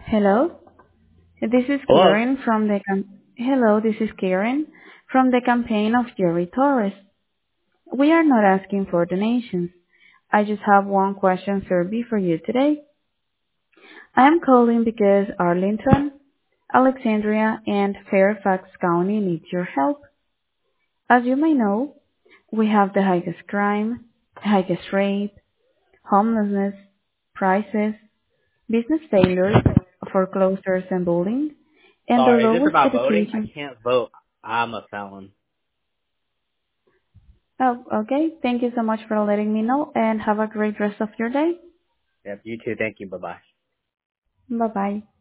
Hello, this is Hello. Karen from the Hello, this is Karen from the campaign of Jerry Torres. We are not asking for donations. I just have one question survey for you today. I am calling because Arlington, Alexandria, and Fairfax County need your help. As you may know, we have the highest crime, the highest rate, homelessness, prices, business failures, foreclosures and bullying, and the Sorry, is this lowest about voting? I education. can't vote. I'm a felon. Oh, okay. Thank you so much for letting me know and have a great rest of your day. Yep, you too. Thank you. Bye-bye. Bye bye.